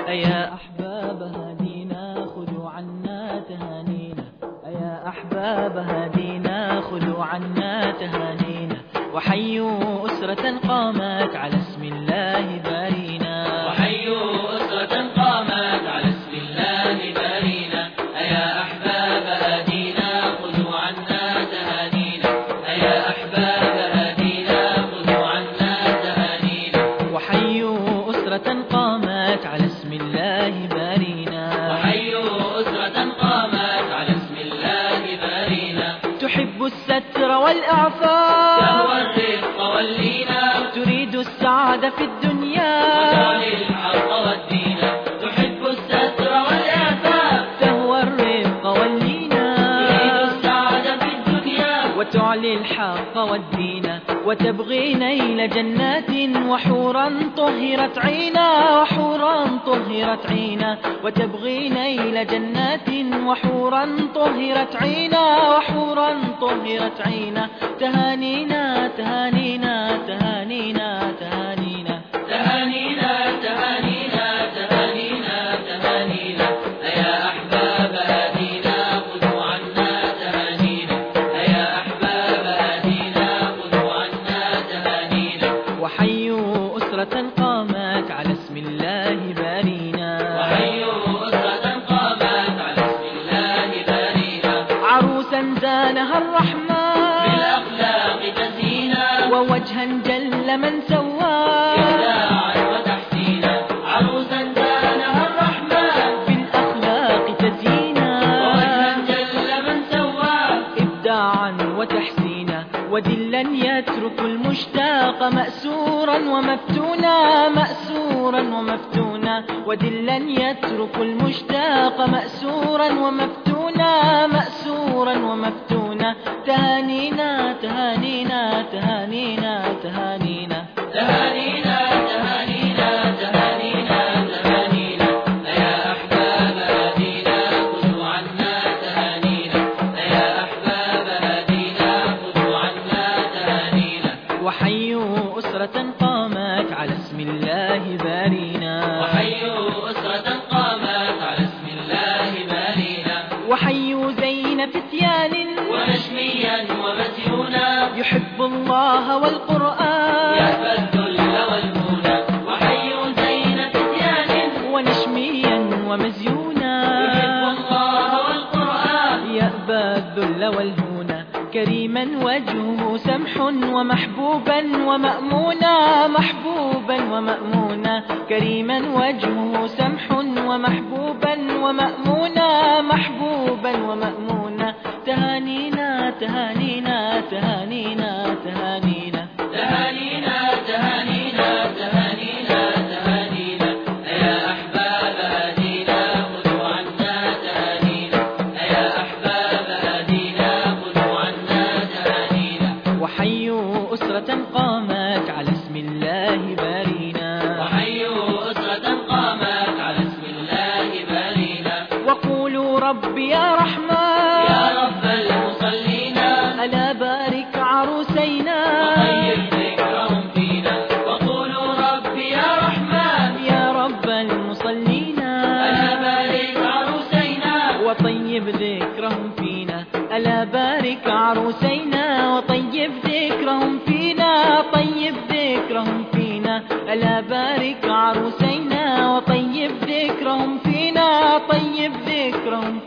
أيا أحباب هدينا خذوا عنا تهانينا، أيا أحباب هدينا خذوا عنا تهانينا، وحيوا أسرة قامت على اسم الله بارينا، وحيوا أسرة قامت على اسم الله بارينا. أيا أحباب هدينا خذوا عنا تهانينا، أيا أحباب هدينا خذوا عنا تهانينا، وحيوا أسرة قامت على اسم الله بارينا، وحيوا أسرة قامت على اسم الله بارينا. تحب الستر والإعفاف، تهوى الرفق واللينا، تريد السعادة في الدنيا، وتعلي الحق والدين. تحب الستر والإعفاف، تهوى الرفق واللينا، تريد السعادة في الدنيا، وتعلي الحق والدين، وتبغي نيل جنات وحورا طهرت عينا، وحورا طهرت عينا، وتبغي نيل جنات وحورا طهرت عينا، وحورا طهرت عينا. تهانينا تهانينا تهانينا تهانينا تهانينا تهانينا تهانينا تهانينا. أيا أحباب هدينا خذوا عنا تهانينا، أيا أحباب هدينا خذوا عنا تهانينا، وحيوا أسرة قامت على اسم الله بارينا، وحيوا أسرة قامت على اسم الله بارينا. عروسا زانها الرحمن بالأخلاق تزينا، ووجها جل من سواه، إبداعا وتحسينا. عروسا زانها الرحمن بالأخلاق تزينا، ووجها جل من سواه، إبداعا وتحسينا، ودلا يترك المشتاق مأسورا ومفتونا، مأسورا ومفتونا، ودلا يترك المشتاق مأسورا ومفتونا، مأسورا ومفتونا. تهانينا تهانينا تهانينا تهانينا تهانينا تهانينا تهانينا تهانينا. أيا أحباب هدينا خذوا عنا تهانينا، أيا أحباب هدينا خذوا عنا تهانينا، وحيوا أسرة قامت على اسم الله بارينا، وحيوا أسرة قامت على اسم الله بارينا. وحيوا زين فتيان ونشميا ومسيونا، يحب الله والقرآن، يأبى الذل والهونا. وحيوا زين فتيان ونشميا ومزيونا، يحب الله والقرآن، يأبى الذل والهونا، كريما وجهه سمح ومحبوبا ومأمونا، محبوبا ومأمونا، كريما وجهه سمح ومحبوبا ومأمونا، محبوبا ومأمونا. تهانينا تهانينا تهانينا تهانينا تهانينا تهانينا تهانينا تهانينا. أيا أحباب هدينا خذوا عنا تهانينا، أيا أحباب هدينا خذوا عنا تهانينا، وحيوا أسرة قامت على اسم الله بارينا، وحيوا أسرة قامت على اسم الله بارينا. وقولوا ربي يا رحمن يا رب المصلين، ألا بارك عروسينا، وطيب ذكرهم فينا. وقولوا ربي يا رحمن، يا رب المصلين، ألا بارك عروسينا، وطيب ذكرهم فينا، ألا بارك عروسينا، وطيب ذكرهم فينا، طيب ذكرهم فينا، ألا بارك عروسينا، وطيب ذكرهم فينا، طيب ذكرهم